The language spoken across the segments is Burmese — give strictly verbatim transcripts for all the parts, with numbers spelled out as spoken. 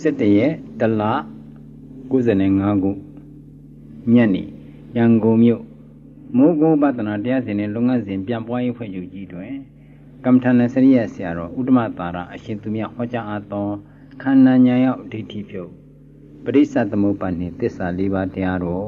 စစ်တရဲ့တလကိုးဆယ်ငါးခုညနေရန်ကုန်မြို့မိုးကုတ်ပတနာတရားစဉ်နဲ့လုပ်ငန်းစဉ်ပြန်ပွားရေးဖွဲ့ချုပ်ကြီးတွင်ကမ္မထာနစရိယဆရာတော်ဥတ္တမသာရအရှင်သူမြတ်ဟောကြားအပ်သောခန္ဓာဉာဏ်ရောက်ဒိဋ္ဌိဖြုတ်ပရိစ္ဆသမုပ္ပါဒ်နှင့်သစ္စာလေးပါးတရားတော်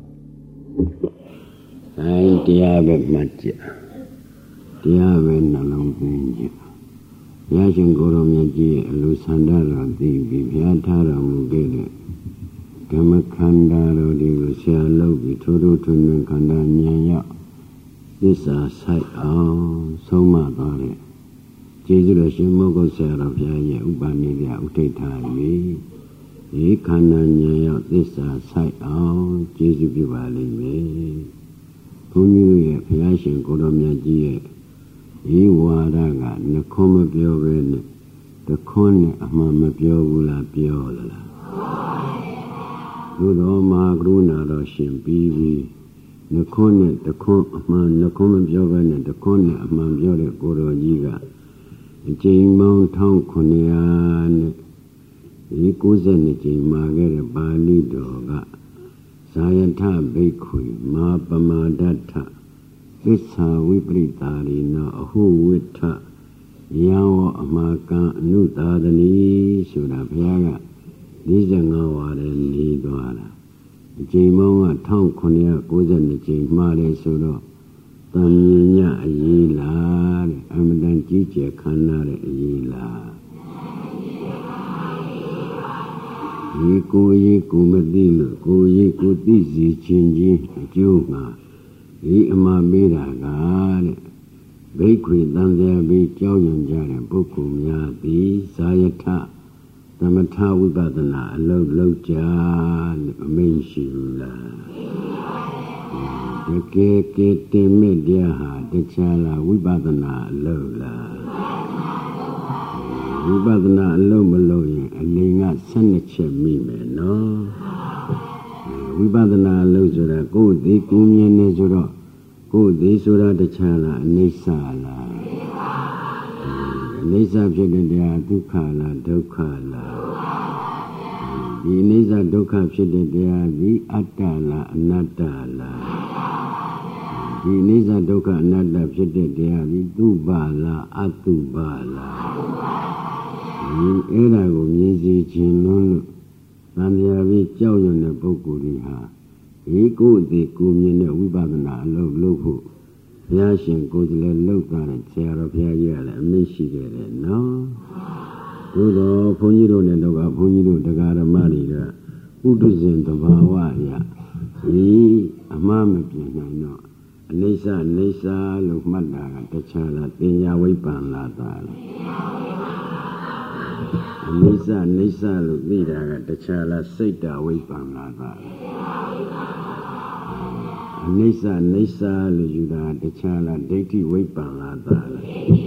အဲတရားပဲမှတ်ကြတရားပဲနှလုံးသွင်းကြဘုရားရှင်ကိုယ်တော်မြတ်ကြီးရဲ့အလိုဆန္ဒတော်သိပြီးဘုရားထားတော်မူခဲ့တဲ့ကမ္မခန္ဓာတော်ဒီကိုဆရာလုပ်ပြီးထိုးထိုးထွန်းထွန်းခန္ဓာဉာဏ်ရောက်သစ္စာဆိုင်အောင်ဆုံးမသွားတဲ့ကျေးဇူးတော်ရှင်မောဂုတ်ဆရာတော်ဘုရားရဲ့ဥပနိဒေယဥထိတ်ထား၍ဒီခန္ဓာဉာဏ်ရောက်သစ္စာဆိုင်အောင်ကျေးဇူးပြုပါလိမ့်မယ်ဘုန်းကြီးရဲ့ဘုရားရှင်ကိုယ်တော်မြတ်ကြီးရဲ့ဒီဝါဒကနှခွန်းမပြောပဲနဲ့တခွန်းနဲ့အမှန်မပြောဘူးလားပြောလားသို့တော်မှာကရုဏာတော်ရှင်ပြီးပြီးနှခွန်းနဲ့တခွန်းအမှန်နှခွန်းမပြောပဲနဲ့တခွန်းနဲ့အမှန်ပြောတဲ့ကိုယ်တော်ကြီးကအကျဉ်းပေါင်းတစ်ထောင်ခုနှစ်ရာနဲ့ဒီကိုးဆယ်နှစ်ကြိမ်မှာခဲ့တဲ့ပါဠိတော်ကဇာယထဘိက္ခွေမာပမာဒတ္ထသစ္စာဝိပရိတာရိနောအဟုဝိထယံဝအမကံအနုသာဒနီဆိုတာဘုရားက၄၅ဝါရဲနေသွားတာအကျဉ်းပေါင်းကတစ်ထောင်ခုနှစ်ရာကိုးဆယ်နှစ်ကြိမ်မှာတယ်ဆိုတော့တန်မြင်ညအရေးလားတဲ့အမတန်ကြီးကျယ်ခမ်းနားတဲ့အရေးလားဒီကိုယ်ရေးကိုမသိလို့ကိုယ်ရေးကိုသိစီခြင်းချင်းအကျိုးမှာဒီအမှားပေးတာကတဲ့ဘိက္ခွေတန်တရားပြီးကြောက်ရွံ့ကြတဲ့ပုဂ္ဂိုလ်များသည်ဇာယထသမထဝိပဿနာအလုပ်လုပ်ကြလို့အမိန့်ရှိဘူးလားတကယ်ကဲတင်မဲ့တရားဟာတခြားလားဝိပဿနာအလုပ်လားဝိပဿနာအလုပ်မလုပ်ရင်အလင်းက၁၂ချက်မိမယ်နော်ဝိပဿနာအလုပ်ဆိုတာကိုယ်သိကိုယ်မြင်နေဆိုတော့ကိုယ်သိဆိုတာတခြားလားအနိစ္စလားအနိစ္စဖြစ်တဲ့တရားဒုက္ခလားဒုက္ခလားဒီအနိစ္စဒုက္ခဖြစ်တဲ့တရားဒီအတ္တလားအနတ္တလားဒီအနိစ္စဒုက္ခအနတ္တဖြစ်တဲ့တရားဒီသူဘလားအတုဘလားဒီအဲ့ဒါကိုမြင်စီခြင်းလုံးလို့သံဃာပြီးကြောက်ရွံ့တဲ့ပုဂ္ဂိုလ်တွေဟာဒီကိုယ်ဒီကိုမြင်တဲ့ဝိပဿနာအလုပ်လုပ်ဖို့ဘုရားရှင်ကိုယ်လည်းလုပ်တာနဲ့ဆရာတော်ဘုရားကြီးကလည်းအမိန့်ရှိခဲ့တယ်နော်သို့တော့ဘုန်းကြီးတို့နဲ့တော့ဘုန်းကြီးတို့တရားဓမ္မတွေကဥဒ္ဒဇင်တဘာဝအရာဒီအမှားမပြင်းနိုင်တော့အနိစ္စအနိစ္စလို့မှတ်တာကတခြားလားပညာဝိပ္ပန္နတာလားအနိစ္စအနိစ္စလို့သိတာကတခြားလားစိတ်တဝိပ္ပန္နတာလားအနိစ္စအနိစ္စလို့ယူတာတခြားလားဒိဋ္ဌိဝိပ္ပန္နတာလား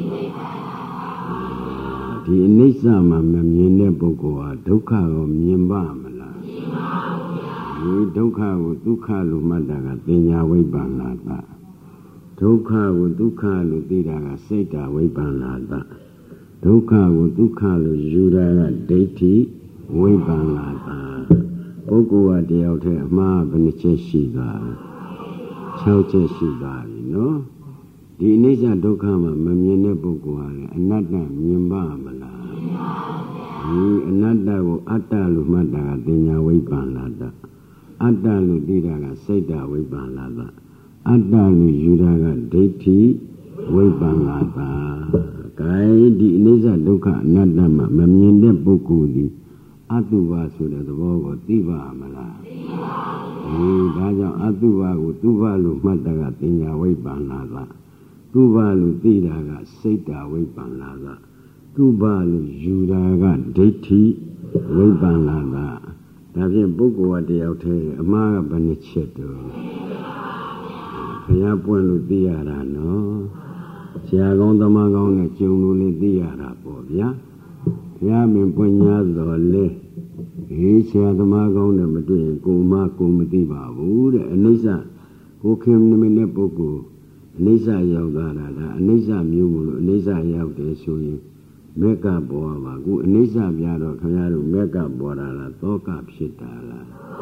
ဒီအနိစ္စမှာမမြင်တဲ့ပုဂ္ဂိုလ်ဟာဒုက္ခကိုမြင်ပါမလားမြင်ပါဘူးဒီဒုက္ခကိုဒုက္ခလို့မှတ်တာကပညာဝိပ္ပန္နတာဒုက္ခကိုဒုက္ခလို့သိတာကစိတ်တဝိပ္ပန္နတာဒုက္ခကိုဒုက္ခလို့ယူတာကဒိဋ္ဌိဝိပ္ပန္နတာပုဂ္ဂိုလ်ဟာတယောက်တည်းအမှားဘယ်နှချက်ရှိသွားလဲ၆ချက်ရှိသွားပြီနော်ဒီအနိစ္စဒုက္ခမှာမမြင်တဲ့ပုဂ္ဂိုလ်ဟာလည်းအနတ္တမြင်ပါမလားဒီအနတ္တကိုအတ္တလို့မှတ်တာကပညာဝိပ္ပန္နတာအတ္တလို့သိတာကစိတ်တဝိပ္ပန္နတာအတ္တလို့ယူတာကဒိဋ္ဌိဝိပ္ပန္နတာဂိုင်းဒီအနိစ္စဒုက္ခအနတ္တမှာမမြင်တဲ့ပုဂ္ဂိုလ်ဒီအတုဝဆိုတဲ့သဘောကိုသိပါမလားသိပါဘူးဒါကြောင့်အတုဝကိုတုဝလို့မှတ်တာကပညာဝိပ္ပန္နတာတုဝလို့သိတာကစိတ်တဝိပ္ပန္နတာတုဝလို့ယူတာကဒိဋ္ဌိဝိပ္ပန္နတာဒါဖြင့်ပုဂ္ဂိုလ်ကတယောက်တည်းအမှားကဘယ်နှချက်တော့ဘုရားပွင့်လို့သိရတာနော်ဆရာကောင်းသမားကောင်းနဲ့ကျုံလို့လည်းသိရတာပေါ့ဗျာဘုရားမင်းပွင့်ညာတော်လဲဟေးဆရာသမားကောင်းနဲ့မတွေ့ရင်ကိုမကိုမသိပါဘူးတဲ့အနိစ္စကိုခင်မနေတဲ့ပုဂ္ဂိုလ်အနိစ္စရောက်သွားတာဒါအနိစ္စမျိုးမလို့အနိစ္စရောက်တယ်ဆိုရင်မေကပေါ်ပါခုအနိစ္စပြတော့ခင်ဗျားတို့မေကပေါ်တာလားသောကဖြစ်တာလား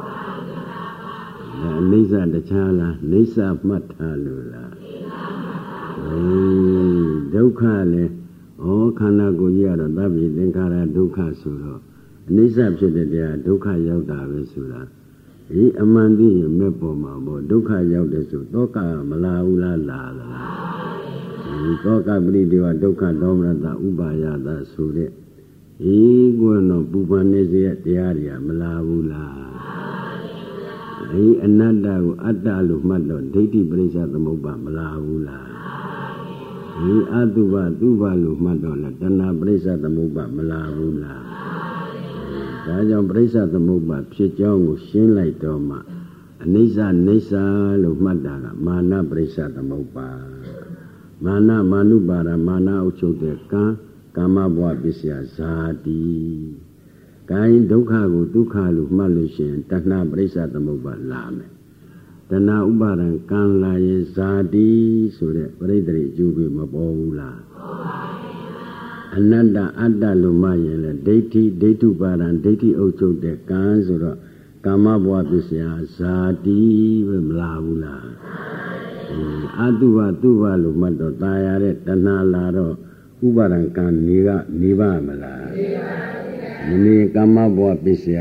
အနိစ္စတခြားလားနိစ္စမှတ်ထားလို့လားအေးဒုက္ခလည်းဩခန္ဓာကိုယ်ကြီးကတော့သဗ္ဗေသင်္ခါရဒုက္ခဆိုတော့အနိစ္စဖြစ်တဲ့တရားဒုက္ခရောက်တာပဲဆိုတာဒီအမှန်သိရင်မဲ့ပေါ်မှာပေါ့ဒုက္ခရောက်တယ်ဆိုသောကမလာဘူးလားလာလားဒီသောကပရိဒေဝဒုက္ခဒေါမနတဥပါယတဆိုတဲ့ဒီကွန်းတော့ပူပန်နေစေတဲ့တရားတွေကမလာဘူးလားဒီအနတ္တကိုအတ္တလို့မှတ်တော့ဒိဋ္ဌိပရိစ္ဆသမုပ္ပါမလာဘူးလားဒီအတုပသူပလို့မှတ်တော့လဲတဏှာပရိစ္ဆသမုပ္ပါမလာဘူးလားဒါကြောင့်ပရိစ္ဆသမုပ္ပါဖြစ်ကြောင်းကိုရှင်းလိုက်တော့မှအနိစ္စနိစ္စလို့မှတ်တာကမာနပရိစ္ဆသမုပ္ပါမာနမာနုပါဒမာနအုပ်ချုပ်တဲ့ကံကာမဘဝပစ္စယဇာတိကာယဒုက္ခကိုဒုက္ခလို့မှတ်လို့ရှိရင်တဏှာပရိစ္ဆသမုပ္ပါလာမယ်တဏှာဥပါဒံကံလာရင်ဇာတိဆိုတဲ့ပရိသေရိအကျိုးပဲမပေါ်ဘူးလားအနတ္တအတ္တလို့မှရင်လေဒိဋ္ဌိဒိဋ္ဌုပါဒံဒိဋ္ဌိအုပ်ချုပ်တဲ့ကံဆိုတော့ကာမဘဝပစ္စယဇာတိပဲမလာဘူးလားအတုပသူပလို့မှတ်တော့ตายရတဲ့တဏှာလာတော့ဥပါဒံကံနေကနေပါမလားမနေကာမဘဝပစ္စယ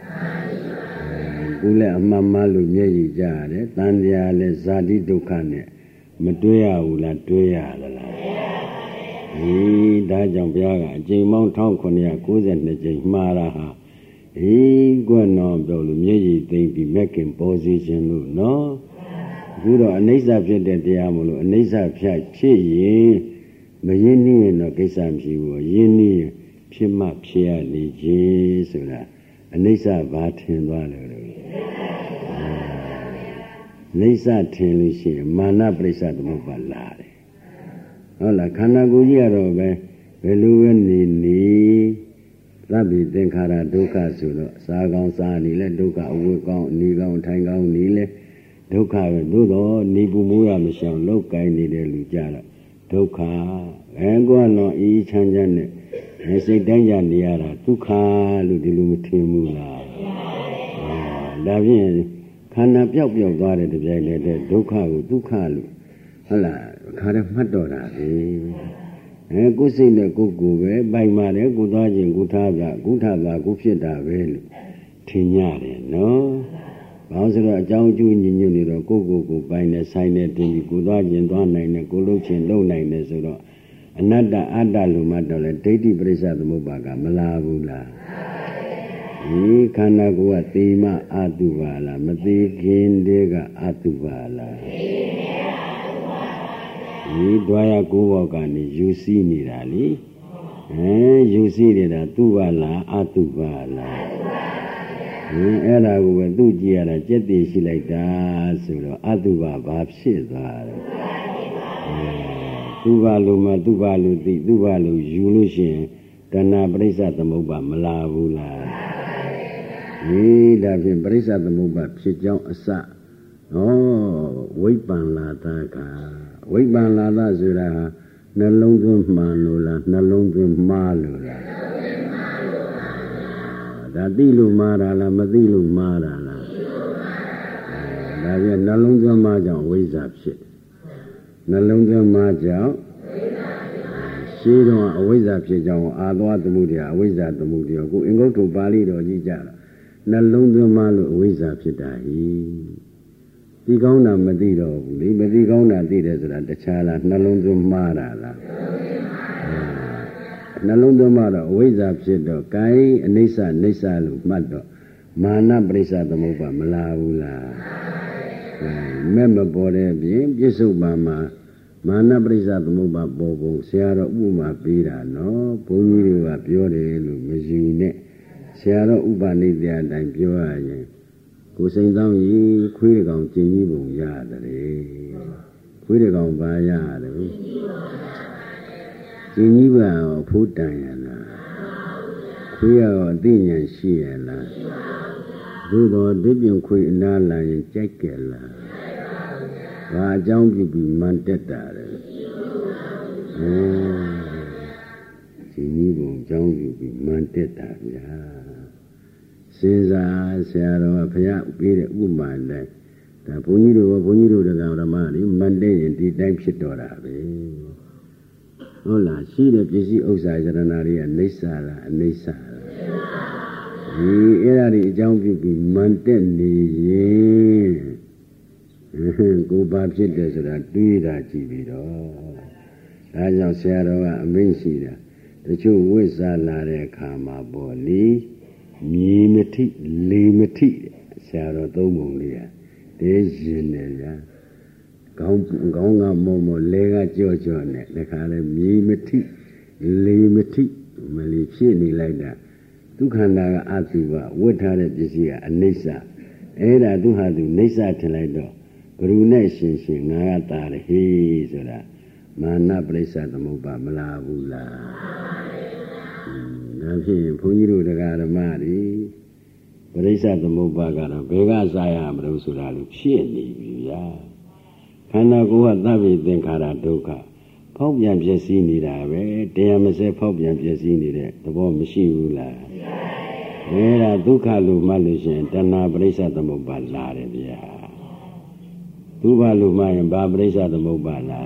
ကိုလည်းအမှန်မှလို့မျက်ရည်ကြရတယ်တန်တရားလည်းဇာတိဒုက္ခနဲ့မတွဲရဘူးလားတွဲရသလားဒီဒါကြောင့်ဘုရားကအကျိန်ပေါင်း၁၉၉၂ကြိမ်မှားတာဟာဒီကွန်းတော်ပြောလို့မျက်ရည်သိမ့်ပြီးမက်ကင်ပေါ်စေခြင်းလို့နော်အခုတော့အနိစ္စဖြစ်တဲ့တရားမလို့အနိစ္စဖြတ်ဖြစ်ရင်မရင်းနှီးရင်တော့ကိစ္စမရှိဘူးရင်းနှီးရင်ဖြစ်မှဖြစ်ရနေခြင်းဆိုတာအနိစ္စဘာထင်သွားလို့လဲနိစ္စထင်လို့ရှိရင်မာနပရိစ္ဆသမုပ္ပါလာတယ်ဟုတ်လားခန္ဓာကိုယ်ကြီးကတော့ပဲဘယ်လိုပဲနေနေသဗ္ဗေသင်္ခါရဒုက္ခဆိုတော့စားကောင်းစားနေလဲဒုက္ခအဝတ်ကောင်းနေကောင်းထိုင်ကောင်းနေလဲဒုက္ခပဲသို့တော့နေပူမိုးရမရှောင်လောက်ကိုင်းနေတဲ့လူကြတော့ဒုက္ခအဲကောတော့အေးချမ်းချမ်းနဲ့စိတ်တိုင်းကြနေရတာဒုက္ခလို့ဒီလိုမထင်ဘူးလားဒါဖြင့်ခန္ဓာပြောက်ပြောက်သွားတဲ့တပြိုင်တည်းဒုက္ခကိုဒုက္ခလို့ဟုတ်လားခါရမှတ်တော့တာပဲအဲကိုယ်စိတ်နဲ့ကိုယ်ကိုယ်ပဲပိုင်ပါတယ်ကိုယ်သွားခြင်းကိုယ်ထားပြကိုယ်ထားတာကိုယ်ဖြစ်တာပဲလို့ထင်ရတယ်နော်ဘာလို့ဆိုတော့အကြောင်းအကျိုးညီညွတ်နေတော့ကိုယ်ကိုယ်ကိုပိုင်နဲ့ဆိုင်နဲ့တင်ပြီးကိုယ်သွားခြင်းသွားနိုင်တယ်ကိုယ်လုပ်ခြင်းလုပ်နိုင်တယ်ဆိုတော့အနတ္တအတ္တလို့မှတော့လေဒိဋ္ဌိပရိစ္ဆသမုပ္ပါကမလာဘူးလားဒီခန္ဓာကိုယ်ကသေမအတုပါလားမသေးခင်တည်းကအတုပါလားဒီဒွါရကိုယ်ဘောက်ကနေယူစည်းနေတာလေအဲယူစည်းနေတာသူပါလားအတုပါလားအဲအဲ့ဒါကိုပဲသူကြည့်ရတာကြက်တည်ရှိလိုက်တာဆိုတော့အတုပါဘာဖြစ်သွားလဲသူပါလို့မသူပါလို့သိသူပါလို့ယူလို့ရှိရင်တဏှာပရိစ္ဆသမုပ္ပါမလာဘူးလားဒီဒါဖြင့်ပရိစ္ဆသမုပ္ပါဖြစ်ကြောင်းအစဩဝိပ္ပန္လာတကဝိပ္ပန္လာတဆိုတာဟာနှလုံးသွင်းမှန်လို့လားနှလုံးသွင်းမှားလို့လားဒါသိလို့မှားတာလားမသိလို့မှားတာလားဒါပြန်နှလုံးသွင်းမှားကြောင့်ဝိဇ္ဇာဖြစ်နှလုံးသွင်းမှားကြောင့်ရှိတော့အဝိဇ္ဇာဖြစ်ကြောင်းအာသွားသမှုတရားအဝိဇ္ဇာသမှုတရားကိုအင်္ဂုတ္တပါဠိတော်ကြီးကြတာနှလုံးသွင်းမှားလို့အဝိဇ္ဇာဖြစ်တာဟိဒီကောင်းတာမသိတော့ဘူးလေမသိကောင်းတာသိတယ်ဆိုတာတခြားလားနှလုံးသွင်းမှားတာလားနှလုံးသွင်းမှားတော့အဝိဇ္ဇာဖြစ်တော့ကိုင်းအနိစ္စနိစ္စလို့မှတ်တော့မာနပရိစ္ဆသမုပ္ပါမလာဘူးလားမဲ့မပေါ်တဲ့ပြင်ပြစ္ဆုတ်ပါမှာမာနပရိစ္ဆသမုပ္ပါပေါ်ပုံဆရာတော်ဥပမာပေးတာနော်ဘုန်းကြီးတွေကပြောတယ်လို့မယူနဲ့ဆရာတော်ဥပနိဒေယအတိုင်းပြောရရင်ကိုစိန်သောင်းကြီးခွေးကောင်ကျင်ကြီးပုံရတယ်ခွေးကောင်ပါရတယ်ကျင်ကြီးပါဖိုးတန်ရလားခွေးရောအသိဉာဏ်ရှိရလားသို့တော်ဒီပြင်ခွေးအနာလာရင်ကြိုက်ကြလားဘာအကြောင်းပြုပြီးမှန်တက်တာလဲကျရှင်ကြီးဘုံကြောင်းယူပြီးမှန်တက်တာဗျာစဉ်းစားဆရာတော်ကဘုရားပေးတဲ့ဥပမာနဲ့ဒါဘုန်းကြီးတို့ဘုန်းကြီးတို့တရားဓမ္မတွေမှန်တက်ရင်ဒီတိုင်းဖြစ်တော့တာပဲဟုတ်လားရှိတဲ့ပစ္စည်းဥစ္စာယတနာတွေကနေဆာလားအနေဆာလားဒီအဲ့ဒါတွေအကြောင်းပြုပြီးမှန်တက်နေရင်ကိုယ်ပါဖြစ်တယ်ဆိုတာတွေးတာကြည့်ပြီးတော့ဒါကြောင့်ဆရာတော်ကအမိန့်ရှိတာတချို့ဝိဇ္ဇာလာတဲ့အခါမှာပေါ့လေမြေမထိလေမထိဆရာတော်သုံးပုံလေးอ่ะတဲရင်တယ်ဗျာခေါင်းခေါင်းကမောမောလဲကကြော့ကြော့နဲ့တခါလဲမြေမထိလေမထိမလီဖြစ်နေလိုက်တာဒုက္ခန္တာကအတုပဝတ်ထားတဲ့ပစ္စည်းကအနိစ္စအဲ့ဒါသူဟာသူနိစ္စထင်လိုက်တော့ဘ누구နဲ့ရှင်ရှင်ငါကတာတယ်ဟေးဆိုတာမာနပရိစ္ဆသမုပ္ပါမလားဘူးလားဒါဖြင့်ဘုန်းကြီးတို့တရားဓမ္မတွေပရိစ္ဆသမုပ္ပါကတော့ဘယ်ကစားရမလို့ဆိုတာလို့ဖြစ်နေပြီဗျာခန္ဓာကိုယ်ကသဗ္ဗေသင်္ခါရဒုက္ခဖောက်ပြန်ပြည့်စည်နေတာပဲတရားမစဲဖောက်ပြန်ပြည့်စည်နေတဲ့သဘောမရှိဘူးလားအဲဒါဒုက္ခလို့မှတ်လို့ရှိရင်တဏှာပရိစ္ဆသမုပ္ပါလာတယ်ဗျာဒုက္ခလို့မှတ်ရင်ဘာပရိစ္ဆသမုပ္ပါလာ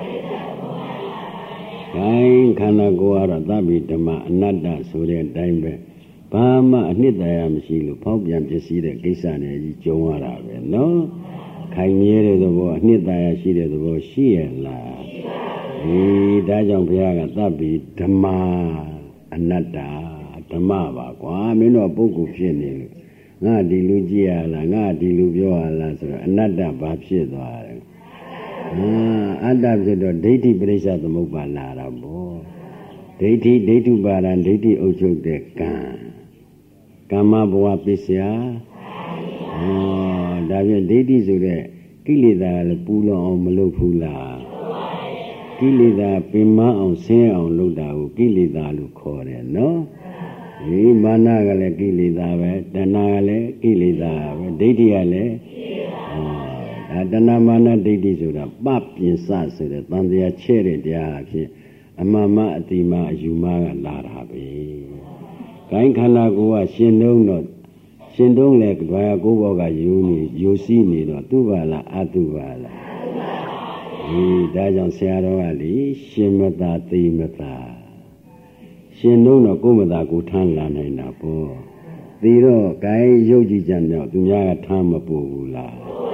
ခိုင်းခန္ဓာကိုယ်ကတော့သဗ္ဗေဓမ္မအနတ္တဆိုတဲ့အတိုင်းပဲဘာမှအနှစ်တရားမရှိလို့ဖောက်ပြန်ပစ္စည်းတဲ့ကိစ္စနဲ့ကြီးကြုံရတာပဲနော်ခိုင်မြဲတဲ့သဘောအနှစ်တရားရှိတဲ့သဘောရှိရလားဒီဒါကြောင့်ဘုရားကသဗ္ဗေဓမ္မအနတ္တဓမ္မပါကွာမင်းတို့ပုဂ္ဂိုလ်ဖြစ်နေလို့ငါဒီလူကြည့်ရလားငါဒီလူပြောရလားဆိုတော့အနတ္တဘာဖြစ်သွားတယ်အာအတ္တဖြစ်တော့ဒိဋ္ဌိပရိစ္ဆသမုပ္ပါလာတာပေါ့ဒိဋ္ဌိဒိဋ္ဌုပါဒံဒိဋ္ဌိအုပ်ချုပ်တဲ့ကံကမ္မဘဝပစ္စယဟောဒါဖြင့်ဒိဋ္ဌိဆိုတဲ့ကိလေသာလည်းပူလောင်အောင်မလုပ်ဘူးလားကိလေသာပင်မအောင်ဆင်းအောင်လုပ်တာကိုကိလေသာလို့ခေါ်တယ်နော်ဒီမာနကလည်းကိလေသာပဲတဏှာကလည်းကိလေသာပဲဒိဋ္ဌိကလည်းဒါတဏှာမာနဒိဋ္ဌိဆိုတာပပြင်စဆိုတဲ့တန်တရားချဲ့တဲ့တရားအဖြစ်အမှန်မှအတိမအယူမကလာတာပဲကိုင်းခန္ဓာကိုယ်ကရှင်တုံးတော့ရှင်တုံးလေဒွါရကိုဘောကယူနေယူစီးနေတော့သူပါလားအတုပါလားဒီဒါကြောင့်ဆရာတော်ကလေရှင်မသာသိမသာရှင်တုံးတော့ကိုယ်မသာကိုထမ်းလာနိုင်တာပေါ့ဒီတော့ကိုင်းရုပ်ကြည်ကြံတော့သူများကထမ်းမပို့ဘူးလား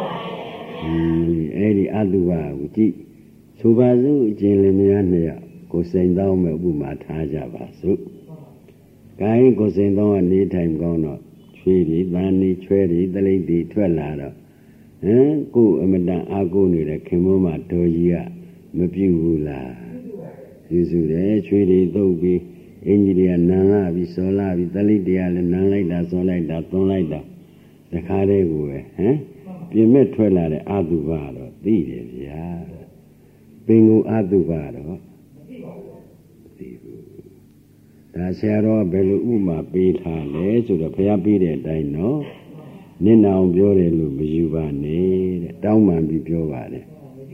အဲ့ဒီအတုပါကိုကြည့်ဆိုပါစို့အကျဉ်းလင်မယားနှစ်ယောက်ကိုစိန်တောင်းမဲ့ဥပမာထားကြပါစို့ကိုင်းကိုစိန်တောင်းကနေထိုင်ကောင်းတော့ချွေးပြီးတန်နေချွဲပြီးတလိပ်ပြီးထွက်လာတော့ဟမ်ကိုအမတန်အာကိုနေတဲ့ခင်မမတော်ကြီးကမပြုတ်ဘူးလားယူစုတယ်ချွေးတွေသုတ်ပြီးအင်ကြီးတွေကနန်လာပြီးစောလာပြီးတလိပ်တွေကလည်းနန်လိုက်တာစောလိုက်တာသွန်းလိုက်တာတခါတည်းကိုပဲဟမ်ပြင်မဲ့ထွက်လာတဲ့အတုပါတော့သိတယ်ဗျာပင်ကိုအတုပါတော့သိဘူးဒါဆရာတော်ကဘယ်လိုဥမာပေးထားလဲဆိုတော့ဘုရားပေးတဲ့အတိုင်းနော်နင့်နာအောင်ပြောတယ်လို့မယူပါနဲ့တဲ့တောင်းပန်ပြီးပြောပါတယ်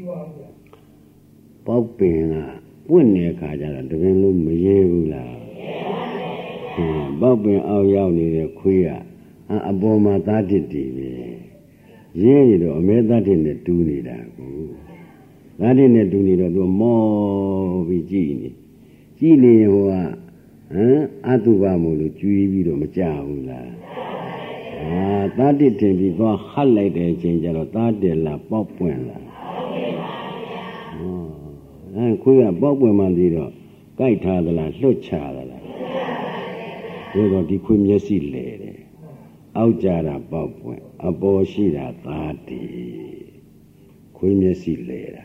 ပေါက်ပင်ကပွင့်နေတဲ့ခါကျတော့တပင်လုံးမရဲဘူးလားဟင်းပေါက်ပင်အောက်ရောက်နေတဲ့ခွေးကအပေါ်မှာသားတစ်တည်ပဲရဲရတော့အမဲသားတစ်နဲ့တူးနေတာကိုသားတစ်နဲ့တူးနေတော့သူမောပြီးကြည့်နေကြည့်နေဟိုကဟမ်အတုပမို့လို့ကျွေးပြီးတော့မကြဘူးလားအာသားတစ်တင်ပြီးသွားဟတ်လိုက်တဲ့အချိန်ကျတော့သားတစ်လာပေါက်ပွင့်လာဟောအဲခွေးကပေါက်ပွင့်မှပြီးတော့ကြိုက်ထားသလားလွတ်ချသလားဒါတော့ဒီခွေးမျက်စိလဲတယ်အောက်ကြတာပေါက်ပွင့်အပေါ်ရှိတာသားတည်ခွေးမျက်စိလဲတာ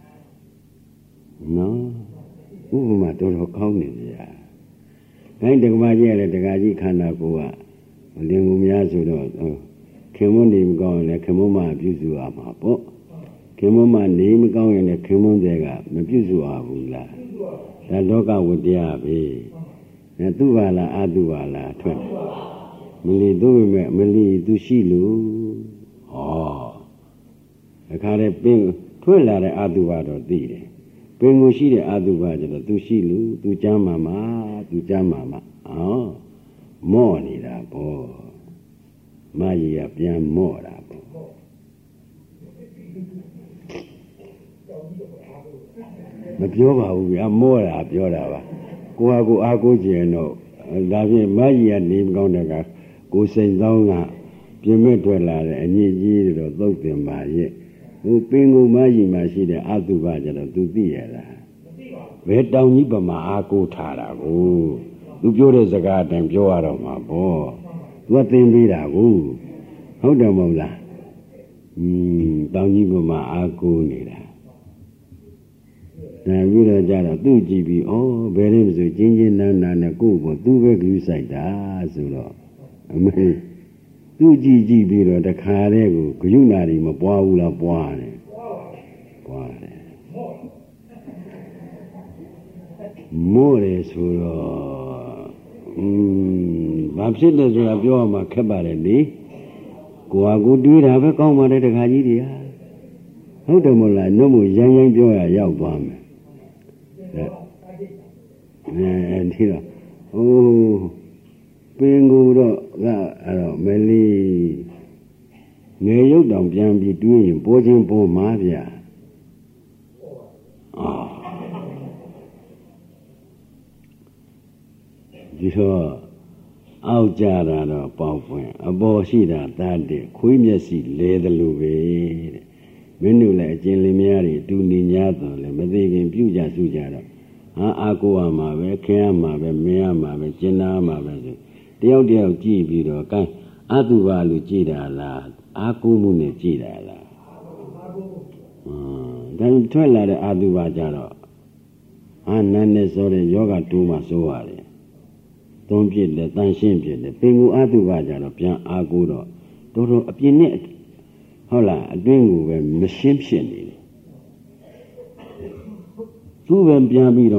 နော်ဥပမာတော်တော်ကောင်းနေကြခိုင်းတက္ကမကြီးရတယ်တက္ကကြီးခန္ဓာကိုယ်ကလင်ကူများဆိုတော့ခင်မွန်းနေမကောင်းရင်လည်းခင်မွန်းမပြုစုရမှာပေါ့ခင်မွန်းမနေမကောင်းရင်လည်းခင်မွန်းတွေကမပြုစုရဘူးလားဒါလောကဝတ္တရားပဲအဲသူပါလားအတုပါလားထွက်မလီသူ့မဲ့မလီသူရှိလို့ဟောအခါလေးပင်ထွက်လာတဲ့အတုပါတော့သိတယ်ပင်ကိုရှိတဲ့အာတုဘကျတော့သူရှိလို့သူကြမ်းမှာမှာသူကြမ်းမှာမှာဟောမော့နေတာပေါ့မကြီးကပြန်မော့တာပေါ့မပြောပါဘူးဗျာမော့တာပြောတာပါကိုဟာကိုအားကိုးကျင်တော့ဒါဖြင့်မကြီးကနေမကောင်းတဲ့ကကိုစိန်သောင်းကပြင်မဲ့ထွက်လာတဲ့အညစ်ကြီးတွေတော့သုတ်တင်ပါရဲ့ဟိုပင်ကိုမကြီးမှာရှိတဲ့အတုပကျတော့သူသိရလားဘယ်တောင်ကြီးပမာအားကိုးထားတာကိုသူပြောတဲ့စကားအတိုင်းပြောရတော့မှာပေါ့သူကသင်ပေးတာကိုဟုတ်တယ်မဟုတ်လားอืมတောင်ကြီးပမာအားကိုးနေတာဒါပြီးတော့ကြတော့သူ့ကြည့်ပြီးဩဘယ်လိုဆိုချင်းချင်းနာနာနဲ့ကိုယ့်ကိုသူ့ပဲကြည့်ဆိုင်တာဆိုတော့အမေသူ့ကြည့်ကြည့်ပြီးတော့တခါတည်းကိုဂယုဏတွေမပွားဘူးလားပွားတယ်ပွားတယ်မို့တယ်ဆိုတော့อืมဘာဖြစ်လဲဆိုတာပြောရမှာခက်ပါတယ်လေကိုဟာကိုတွေးတာပဲကောင်းပါတယ်တခါကြီးတွေဟာဟုတ်တယ်မို့လားနှုတ်မရိုင်းရိုင်းပြောရရောက်သွားမယ်အဲဒီတော့ဟိုပင်ကိုတော့ကအဲ့တော့မလီငယ်ရုပ်တောင်ပြန်ပြီးတွေးရင်ပေါ်ချင်းပေါ်မှာဗျာအာဒီတော့အောက်ကြတာတော့ပေါက်ပွင့်အပေါ်ရှိတာတတ်တဲ့ခွေးမျက်စိလဲတယ်လို့ပဲတဲ့မင်းတို့လည်းအကျဉ်းလင်းများတွေတူနေ냐တော့လေမသိခင်ပြုကြစုကြတော့ဟာအာကိုရမှာပဲခင်းရမှာပဲမင်းရမှာပဲကျင်နာမှာပဲဆိုတယောက်တယောက်ကြည့်ပြီးတော့ကဲအတုပါလူကြည့်တာလားအာကိုမှုနဲ့ကြည့်တာလားဟမ်ဒါထွက်လာတဲ့အာတုပါကြတော့အာနန်းနဲ့ဆိုတဲ့ယောဂတိုးမှဆိုရတယ်သုံးပြည့်တယ်တန်ရှင်းပြည့်တယ်ပင်ကိုအာတုပါကြတော့ပြန်အာကိုတော့တော်တော်အပြင်းနဲ့ဟုတ်လားအတွင်းကိုပဲမရှင်းဖြစ်နေတယ်သူ့ပဲပြန်ပြီးတော့